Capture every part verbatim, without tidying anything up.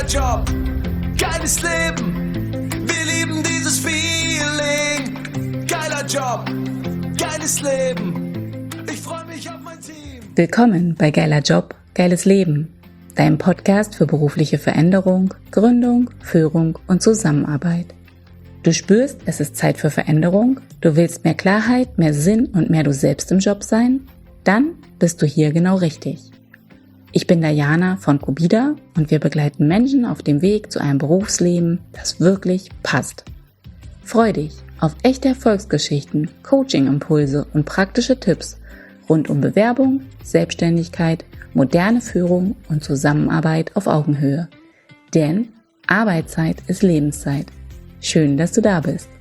Job, geiles Leben, wir lieben dieses Feeling. Geiler Job, geiles Leben, ich freue mich auf mein Team. Willkommen bei Geiler Job, geiles Leben, deinem Podcast für berufliche Veränderung, Gründung, Führung und Zusammenarbeit. Du spürst, es ist Zeit für Veränderung, du willst mehr Klarheit, mehr Sinn und mehr du selbst im Job sein? Dann bist du hier genau richtig. Ich bin Diana von Cobida und wir begleiten Menschen auf dem Weg zu einem Berufsleben, das wirklich passt. Freu dich auf echte Erfolgsgeschichten, Coaching-Impulse und praktische Tipps rund um Bewerbung, Selbstständigkeit, moderne Führung und Zusammenarbeit auf Augenhöhe. Denn Arbeitszeit ist Lebenszeit. Schön, dass du da bist.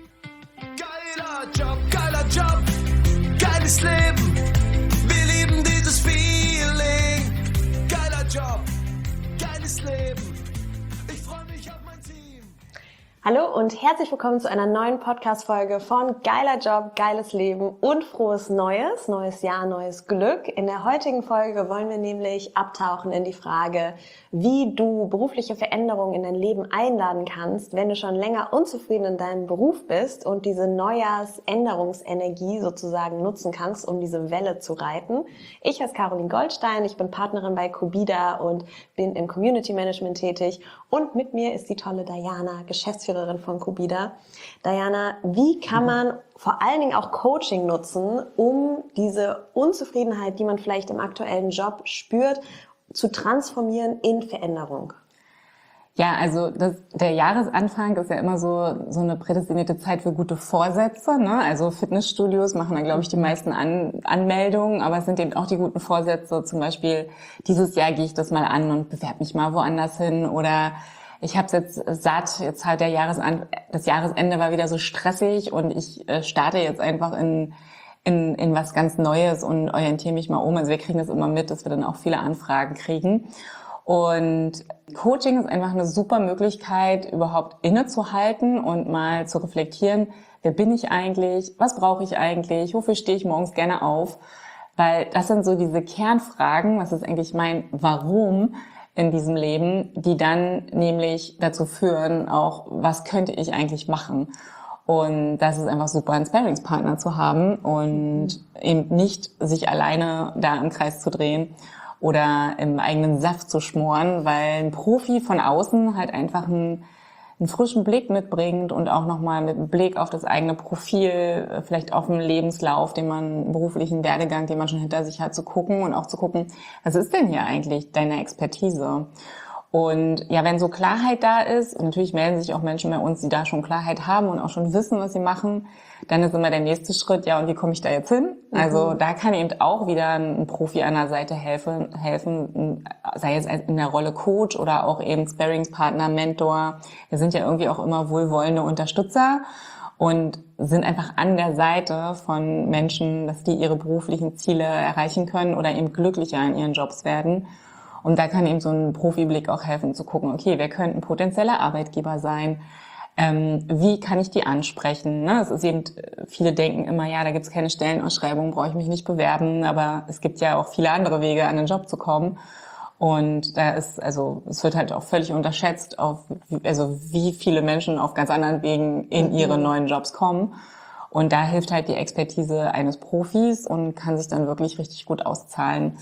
Geiler Job, geiler Job, geiles Leben, wir lieben dieses Feeling. Geiler Job, geiles Leben, ich freue mich auf mein Team. Hallo und herzlich willkommen zu einer neuen Podcast-Folge von Geiler Job, geiles Leben und frohes Neues, neues Jahr, neues Glück. In der heutigen Folge wollen wir nämlich abtauchen in die Frage, wie du berufliche Veränderungen in dein Leben einladen kannst, wenn du schon länger unzufrieden in deinem Beruf bist und diese Neujahrsänderungsenergie sozusagen nutzen kannst, um diese Welle zu reiten. Ich heiße Caroline Goldstein, ich bin Partnerin bei Cobida und bin im Community Management tätig und mit mir ist die tolle Diana, Geschäftsführerin von Cobida. Diana, wie kann man vor allen Dingen auch Coaching nutzen, um diese Unzufriedenheit, die man vielleicht im aktuellen Job spürt, zu transformieren in Veränderung? Ja, also das, der Jahresanfang ist ja immer so so eine prädestinierte Zeit für gute Vorsätze, ne? Also Fitnessstudios machen da, glaube ich, die meisten An, Anmeldungen, aber es sind eben auch die guten Vorsätze, zum Beispiel dieses Jahr gehe ich das mal an und bewerbe mich mal woanders hin oder ich habe es jetzt satt, jetzt halt der Jahresan das Jahresende war wieder so stressig und ich äh, starte jetzt einfach in in in was ganz Neues und orientiere mich mal um. Also wir kriegen das immer mit, dass wir dann auch viele Anfragen kriegen. Und Coaching ist einfach eine super Möglichkeit, überhaupt innezuhalten und mal zu reflektieren, wer bin ich eigentlich, was brauche ich eigentlich, wofür stehe ich morgens gerne auf? Weil das sind so diese Kernfragen, was ist eigentlich mein Warum in diesem Leben, die dann nämlich dazu führen, auch was könnte ich eigentlich machen? Und das ist einfach super, einen Sparringspartner zu haben und eben nicht sich alleine da im Kreis zu drehen oder im eigenen Saft zu schmoren, weil ein Profi von außen halt einfach einen, einen frischen Blick mitbringt und auch nochmal mit einem Blick auf das eigene Profil, vielleicht auf den Lebenslauf, den man, einen beruflichen Werdegang, den man schon hinter sich hat, zu gucken und auch zu gucken, was ist denn hier eigentlich deine Expertise? Und ja, wenn so Klarheit da ist, und natürlich melden sich auch Menschen bei uns, die da schon Klarheit haben und auch schon wissen, was sie machen, dann ist immer der nächste Schritt, ja, und wie komme ich da jetzt hin? Mhm. Also da kann eben auch wieder ein Profi an der Seite helfen, helfen, sei es in der Rolle Coach oder auch eben Sparringspartner, Mentor. Wir sind ja irgendwie auch immer wohlwollende Unterstützer und sind einfach an der Seite von Menschen, dass die ihre beruflichen Ziele erreichen können oder eben glücklicher in ihren Jobs werden. Und da kann eben so ein Profiblick auch helfen, zu gucken, okay, wer könnte ein potenzieller Arbeitgeber sein? Ähm, wie kann ich die ansprechen? Ne? Es ist eben, viele denken immer, ja, da gibt's keine Stellenausschreibung, brauche ich mich nicht bewerben. Aber es gibt ja auch viele andere Wege, an den Job zu kommen. Und da ist, also, es wird halt auch völlig unterschätzt, auf, also, wie viele Menschen auf ganz anderen Wegen in ihre neuen Jobs kommen. Und da hilft halt die Expertise eines Profis und kann sich dann wirklich richtig gut auszahlen.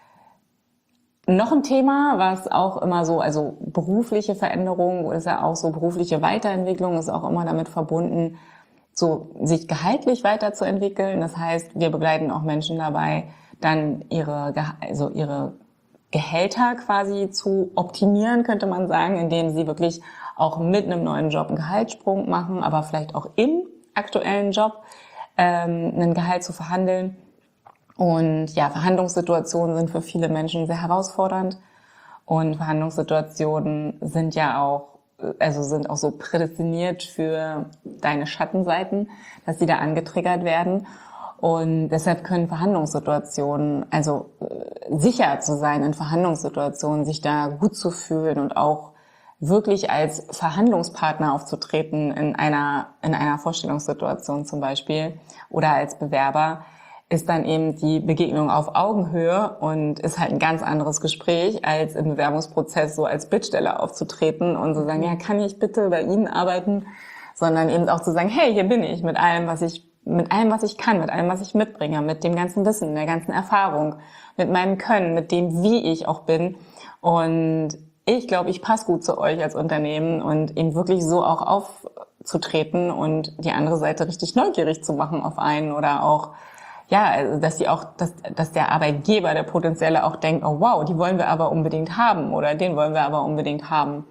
Noch ein Thema, was auch immer so, also berufliche Veränderung ist ja auch so, berufliche Weiterentwicklung ist auch immer damit verbunden, so sich gehaltlich weiterzuentwickeln. Das heißt, wir begleiten auch Menschen dabei, dann ihre, also ihre Gehälter quasi zu optimieren, könnte man sagen, indem sie wirklich auch mit einem neuen Job einen Gehaltssprung machen, aber vielleicht auch im aktuellen Job ähm, einen Gehalt zu verhandeln. Und ja, Verhandlungssituationen sind für viele Menschen sehr herausfordernd und Verhandlungssituationen sind ja auch, also sind auch so prädestiniert für deine Schattenseiten, dass sie da angetriggert werden und deshalb können Verhandlungssituationen, also sicher zu sein in Verhandlungssituationen, sich da gut zu fühlen und auch wirklich als Verhandlungspartner aufzutreten in einer in einer Vorstellungssituation zum Beispiel oder als Bewerber, ist dann eben die Begegnung auf Augenhöhe und ist halt ein ganz anderes Gespräch, als im Bewerbungsprozess so als Bittsteller aufzutreten und zu sagen, ja, kann ich bitte bei Ihnen arbeiten? Sondern eben auch zu sagen, hey, hier bin ich mit allem, was ich, mit allem, was ich kann, mit allem, was ich mitbringe, mit dem ganzen Wissen, der ganzen Erfahrung, mit meinem Können, mit dem, wie ich auch bin. Und ich glaube, ich passe gut zu euch als Unternehmen und eben wirklich so auch aufzutreten und die andere Seite richtig neugierig zu machen auf einen oder auch, ja, also dass die auch, dass, dass der Arbeitgeber, der Potenzielle auch denkt, oh wow, die wollen wir aber unbedingt haben oder den wollen wir aber unbedingt haben.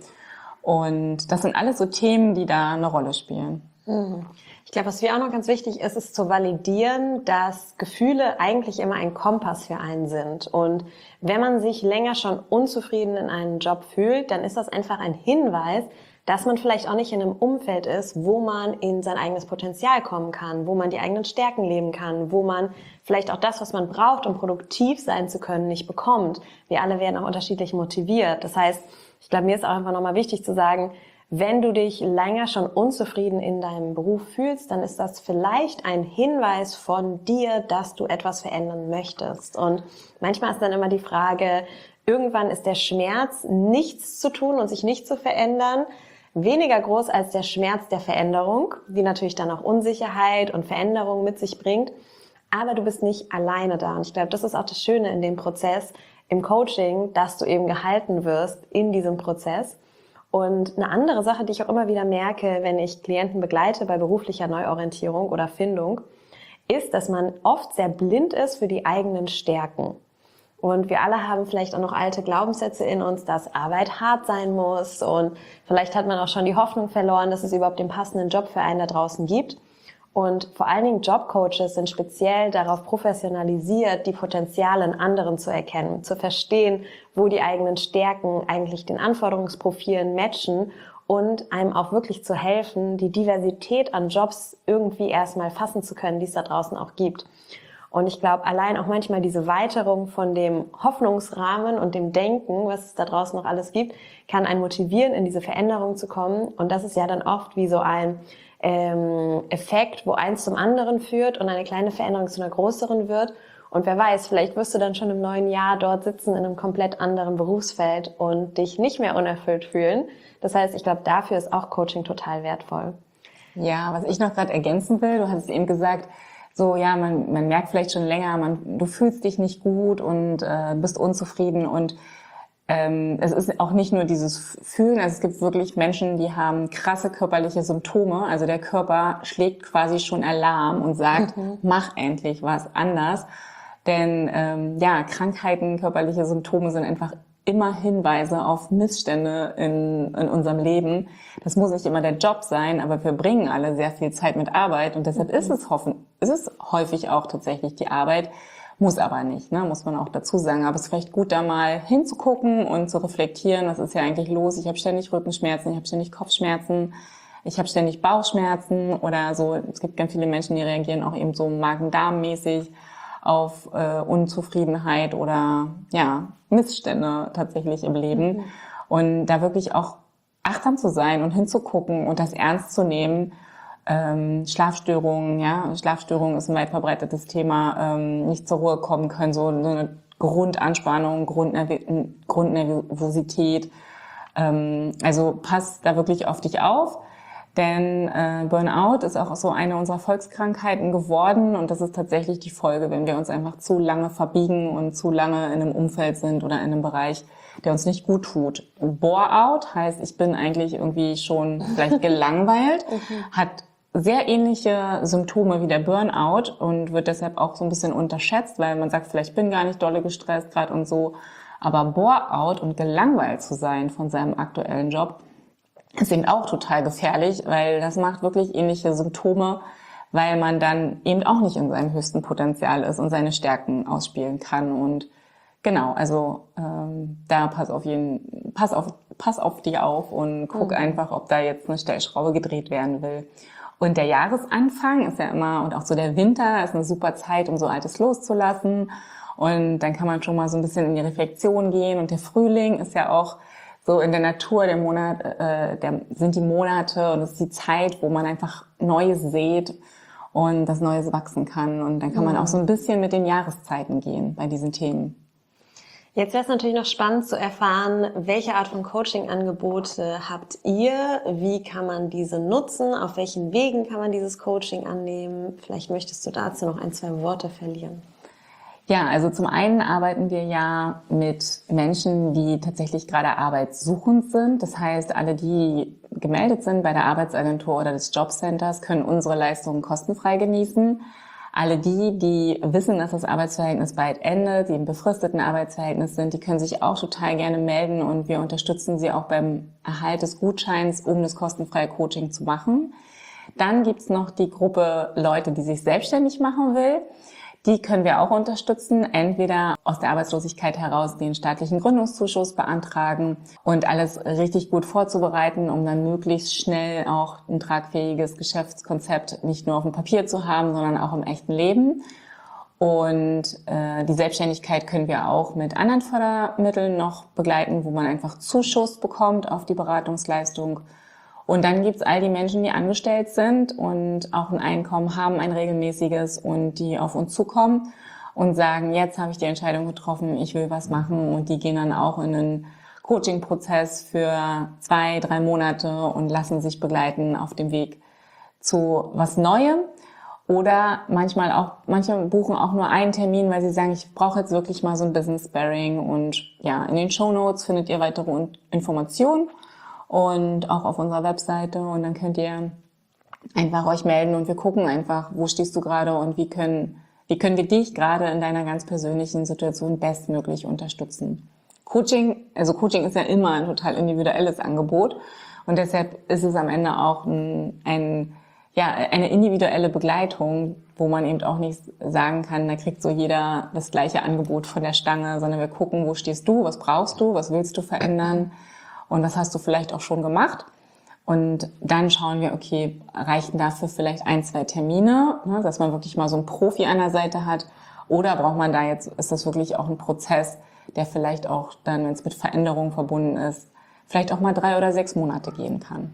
Und das sind alles so Themen, die da eine Rolle spielen. Ich glaube, was mir auch noch ganz wichtig ist, ist zu validieren, dass Gefühle eigentlich immer ein Kompass für einen sind. Und wenn man sich länger schon unzufrieden in einem Job fühlt, dann ist das einfach ein Hinweis, dass man vielleicht auch nicht in einem Umfeld ist, wo man in sein eigenes Potenzial kommen kann, wo man die eigenen Stärken leben kann, wo man vielleicht auch das, was man braucht, um produktiv sein zu können, nicht bekommt. Wir alle werden auch unterschiedlich motiviert. Das heißt, ich glaube, mir ist auch einfach nochmal wichtig zu sagen, wenn du dich länger schon unzufrieden in deinem Beruf fühlst, dann ist das vielleicht ein Hinweis von dir, dass du etwas verändern möchtest. Und manchmal ist dann immer die Frage, irgendwann ist der Schmerz, nichts zu tun und sich nicht zu verändern, weniger groß als der Schmerz der Veränderung, die natürlich dann auch Unsicherheit und Veränderung mit sich bringt. Aber du bist nicht alleine da. Und ich glaube, das ist auch das Schöne in dem Prozess, im Coaching, dass du eben gehalten wirst in diesem Prozess. Und eine andere Sache, die ich auch immer wieder merke, wenn ich Klienten begleite bei beruflicher Neuorientierung oder Findung, ist, dass man oft sehr blind ist für die eigenen Stärken. Und wir alle haben vielleicht auch noch alte Glaubenssätze in uns, dass Arbeit hart sein muss. Und vielleicht hat man auch schon die Hoffnung verloren, dass es überhaupt den passenden Job für einen da draußen gibt. Und vor allen Dingen Jobcoaches sind speziell darauf professionalisiert, die Potenziale in anderen zu erkennen, zu verstehen, wo die eigenen Stärken eigentlich den Anforderungsprofilen matchen und einem auch wirklich zu helfen, die Diversität an Jobs irgendwie erstmal fassen zu können, die es da draußen auch gibt. Und ich glaube, allein auch manchmal diese Weiterung von dem Hoffnungsrahmen und dem Denken, was es da draußen noch alles gibt, kann einen motivieren, in diese Veränderung zu kommen. Und das ist ja dann oft wie so ein ähm, Effekt, wo eins zum anderen führt und eine kleine Veränderung zu einer größeren wird. Und wer weiß, vielleicht wirst du dann schon im neuen Jahr dort sitzen in einem komplett anderen Berufsfeld und dich nicht mehr unerfüllt fühlen. Das heißt, ich glaube, dafür ist auch Coaching total wertvoll. Ja, was ich noch gerade ergänzen will, du hast es eben gesagt, so, ja, man, man merkt vielleicht schon länger, man, du fühlst dich nicht gut und äh, bist unzufrieden und ähm, es ist auch nicht nur dieses Fühlen, also es gibt wirklich Menschen, die haben krasse körperliche Symptome, also der Körper schlägt quasi schon Alarm und sagt, mhm. mach endlich was anders, denn ähm, ja, Krankheiten, körperliche Symptome sind einfach immer Hinweise auf Missstände in, in unserem Leben. Das muss nicht immer der Job sein, aber wir bringen alle sehr viel Zeit mit Arbeit und deshalb mhm. ist es hoffen, ist es häufig auch tatsächlich die Arbeit, muss aber nicht, ne, muss man auch dazu sagen. Aber es ist vielleicht gut, da mal hinzugucken und zu reflektieren, was ist ja eigentlich los? Ich habe ständig Rückenschmerzen, ich habe ständig Kopfschmerzen, ich habe ständig Bauchschmerzen oder so. Es gibt ganz viele Menschen, die reagieren auch eben so Magen-Darm-mäßig auf äh, Unzufriedenheit oder ja Missstände tatsächlich im Leben. Mhm. Und da wirklich auch achtsam zu sein und hinzugucken und das ernst zu nehmen. Ähm, Schlafstörungen, ja, Schlafstörungen ist ein weit verbreitetes Thema, ähm, nicht zur Ruhe kommen können, so, so eine Grundanspannung, Grundnerv- Grundnervosität. Ähm, also pass da wirklich auf dich auf. Denn äh, Burnout ist auch so eine unserer Volkskrankheiten geworden und das ist tatsächlich die Folge, wenn wir uns einfach zu lange verbiegen und zu lange in einem Umfeld sind oder in einem Bereich, der uns nicht gut tut. Bore-out heißt, ich bin eigentlich irgendwie schon vielleicht gelangweilt, hat sehr ähnliche Symptome wie der Burnout und wird deshalb auch so ein bisschen unterschätzt, weil man sagt, vielleicht bin gar nicht dolle gestresst gerade und so. Aber Bore-out und gelangweilt zu sein von seinem aktuellen Job, ist eben auch total gefährlich, weil das macht wirklich ähnliche Symptome, weil man dann eben auch nicht in seinem höchsten Potenzial ist und seine Stärken ausspielen kann. Und genau, also ähm, da pass auf jeden, pass auf, pass auf dich auf und guck mhm. einfach, ob da jetzt eine Stellschraube gedreht werden will. Und der Jahresanfang ist ja immer, und auch so der Winter ist eine super Zeit, um so Altes loszulassen. Und dann kann man schon mal so ein bisschen in die Reflexion gehen. Und der Frühling ist ja auch so in der Natur, der Monat, äh, der, sind die Monate und es ist die Zeit, wo man einfach Neues sät und das Neues wachsen kann. Und dann kann man auch so ein bisschen mit den Jahreszeiten gehen bei diesen Themen. Jetzt wäre es natürlich noch spannend zu erfahren, welche Art von Coaching-Angebote habt ihr? Wie kann man diese nutzen? Auf welchen Wegen kann man dieses Coaching annehmen? Vielleicht möchtest du dazu noch ein, zwei Worte verlieren. Ja, also zum einen arbeiten wir ja mit Menschen, die tatsächlich gerade arbeitssuchend sind. Das heißt, alle, die gemeldet sind bei der Arbeitsagentur oder des Jobcenters, können unsere Leistungen kostenfrei genießen. Alle die, die wissen, dass das Arbeitsverhältnis bald endet, die im befristeten Arbeitsverhältnis sind, die können sich auch total gerne melden und wir unterstützen sie auch beim Erhalt des Gutscheins, um das kostenfreie Coaching zu machen. Dann gibt's noch die Gruppe Leute, die sich selbstständig machen will. Die können wir auch unterstützen, entweder aus der Arbeitslosigkeit heraus den staatlichen Gründungszuschuss beantragen und alles richtig gut vorzubereiten, um dann möglichst schnell auch ein tragfähiges Geschäftskonzept nicht nur auf dem Papier zu haben, sondern auch im echten Leben. Und äh, die Selbstständigkeit können wir auch mit anderen Fördermitteln noch begleiten, wo man einfach Zuschuss bekommt auf die Beratungsleistung. Und dann gibt's all die Menschen, die angestellt sind und auch ein Einkommen haben, ein regelmäßiges, und die auf uns zukommen und sagen, jetzt habe ich die Entscheidung getroffen, ich will was machen, und die gehen dann auch in einen Coaching-Prozess für zwei, drei Monate und lassen sich begleiten auf dem Weg zu was Neuem. Oder manchmal auch, manche buchen auch nur einen Termin, weil sie sagen, ich brauche jetzt wirklich mal so ein Business-Sparring, und ja, in den Shownotes findet ihr weitere Informationen. Und auch auf unserer Webseite, und dann könnt ihr einfach euch melden und wir gucken einfach, wo stehst du gerade und wie können, wie können wir dich gerade in deiner ganz persönlichen Situation bestmöglich unterstützen. Coaching, also Coaching ist ja immer ein total individuelles Angebot, und deshalb ist es am Ende auch ein, ein ja, eine individuelle Begleitung, wo man eben auch nicht sagen kann, da kriegt so jeder das gleiche Angebot von der Stange, sondern wir gucken, wo stehst du, was brauchst du, was willst du verändern? Und was hast du vielleicht auch schon gemacht? Und dann schauen wir, okay, reichen dafür vielleicht ein, zwei Termine, ne, dass man wirklich mal so einen Profi an der Seite hat? Oder braucht man da jetzt, ist das wirklich auch ein Prozess, der vielleicht auch dann, wenn es mit Veränderungen verbunden ist, vielleicht auch mal drei oder sechs Monate gehen kann?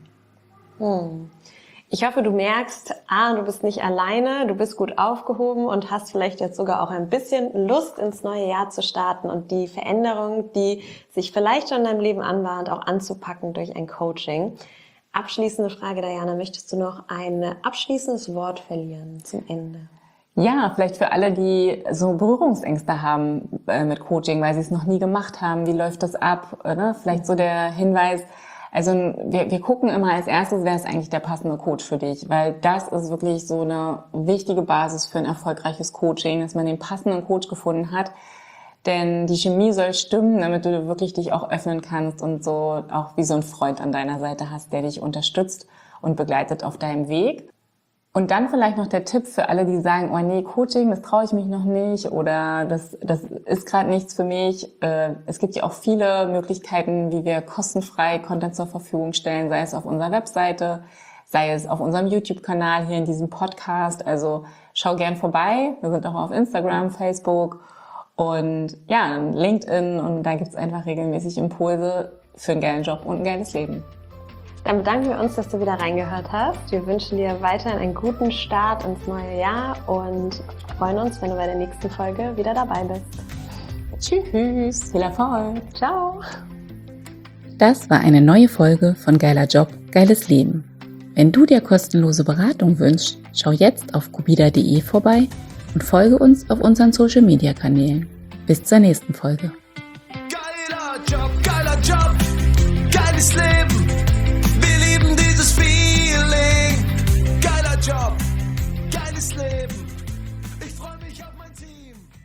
Hm. Ich hoffe, du merkst, ah, du bist nicht alleine, du bist gut aufgehoben und hast vielleicht jetzt sogar auch ein bisschen Lust, ins neue Jahr zu starten und die Veränderung, die sich vielleicht schon in deinem Leben anbahnt, auch anzupacken durch ein Coaching. Abschließende Frage, Diana, möchtest du noch ein abschließendes Wort verlieren zum Ende? Ja, vielleicht für alle, die so Berührungsängste haben äh, mit Coaching, weil sie es noch nie gemacht haben. Wie läuft das ab? Oder? Vielleicht so der Hinweis, also wir, wir gucken immer als erstes, wer ist eigentlich der passende Coach für dich, weil das ist wirklich so eine wichtige Basis für ein erfolgreiches Coaching, dass man den passenden Coach gefunden hat, denn die Chemie soll stimmen, damit du wirklich dich auch öffnen kannst und so auch wie so ein Freund an deiner Seite hast, der dich unterstützt und begleitet auf deinem Weg. Und dann vielleicht noch der Tipp für alle, die sagen, oh nee, Coaching, das traue ich mich noch nicht oder das, das ist gerade nichts für mich. Es gibt ja auch viele Möglichkeiten, wie wir kostenfrei Content zur Verfügung stellen, sei es auf unserer Webseite, sei es auf unserem YouTube-Kanal hier in diesem Podcast. Also schau gern vorbei. Wir sind auch auf Instagram, Facebook und ja, LinkedIn, und da gibt's einfach regelmäßig Impulse für einen geilen Job und ein geiles Leben. Dann bedanken wir uns, dass du wieder reingehört hast. Wir wünschen dir weiterhin einen guten Start ins neue Jahr und freuen uns, wenn du bei der nächsten Folge wieder dabei bist. Tschüss, viel Erfolg. Ciao. Das war eine neue Folge von Geiler Job, geiles Leben. Wenn du dir kostenlose Beratung wünschst, schau jetzt auf kubida punkt de vorbei und folge uns auf unseren Social Media Kanälen. Bis zur nächsten Folge. Geiler Job, geiler Job, geiles Leben. Wir lieben dieses Feeling. Geiler Job, geiles Leben.